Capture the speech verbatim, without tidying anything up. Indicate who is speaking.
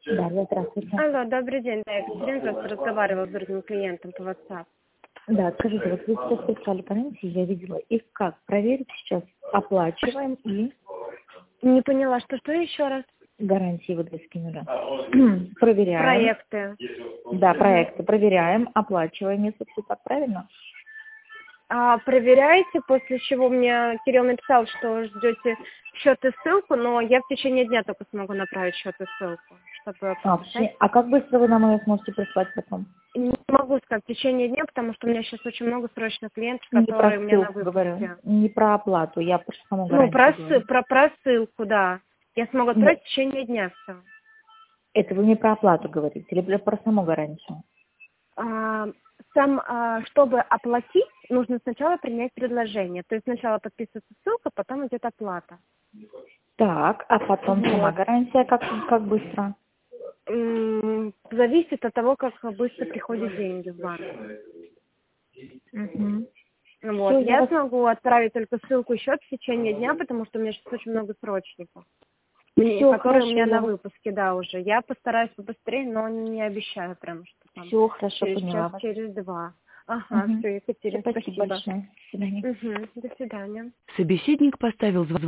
Speaker 1: Да, да, здравствуйте.
Speaker 2: Алло, добрый день. Да, Екатерина просто разговаривала с другим клиентом по WhatsApp.
Speaker 1: Да, скажите, вот вы сейчас прислали гарантии, я видела их как? Проверить сейчас оплачиваем и
Speaker 2: Не поняла, что что еще раз?
Speaker 1: гарантии вот вы скинули. Проверяем.
Speaker 2: Проекты.
Speaker 1: Да, проекты проверяем, оплачиваем, если все так правильно.
Speaker 2: А, проверяете, после чего мне Кирилл написал, что ждете счет и ссылку, но я в течение дня только смогу направить счет и ссылку, чтобы
Speaker 1: А,
Speaker 2: подписать.
Speaker 1: а как быстро вы нам ее сможете прислать потом?
Speaker 2: Не могу сказать в течение дня, потому что у меня сейчас очень много срочных клиентов,
Speaker 1: Не
Speaker 2: которые
Speaker 1: про
Speaker 2: у меня на
Speaker 1: ссылку говорю,
Speaker 2: выпуске.
Speaker 1: не про оплату, я про саму
Speaker 2: Ну,
Speaker 1: гарантию
Speaker 2: про,
Speaker 1: говорю.
Speaker 2: сы- про, про ссылку, да. Я смогу
Speaker 1: Ну,
Speaker 2: отправить в течение дня все.
Speaker 1: это вы не про оплату говорите, или про саму гарантию?
Speaker 2: А, сам, а, чтобы оплатить, нужно сначала принять предложение. То есть сначала подписывается ссылка, потом идет оплата.
Speaker 1: Так, а потом сама
Speaker 2: Вот.
Speaker 1: гарантия, как, как быстро?
Speaker 2: М, Зависит от того, как быстро приходят деньги в банк.
Speaker 1: Угу.
Speaker 2: Вот.
Speaker 1: Все, я
Speaker 2: Я
Speaker 1: вас...
Speaker 2: смогу отправить только ссылку и счет в течение дня, потому что у меня сейчас очень много срочников, Мне-
Speaker 1: Все
Speaker 2: которые у
Speaker 1: хорошо,
Speaker 2: меня
Speaker 1: я
Speaker 2: на
Speaker 1: вас...
Speaker 2: выпуске, да, уже. Я постараюсь побыстрее, но не обещаю прям, что там
Speaker 1: Все хорошо,
Speaker 2: через час,
Speaker 1: поняла вас.
Speaker 2: через два. Ага,
Speaker 1: Угу.
Speaker 2: все, Екатерина,
Speaker 1: Спасибо
Speaker 2: спасибо.
Speaker 1: большое. До свидания.
Speaker 2: Угу, до свидания.
Speaker 3: Собеседник поставил звонок.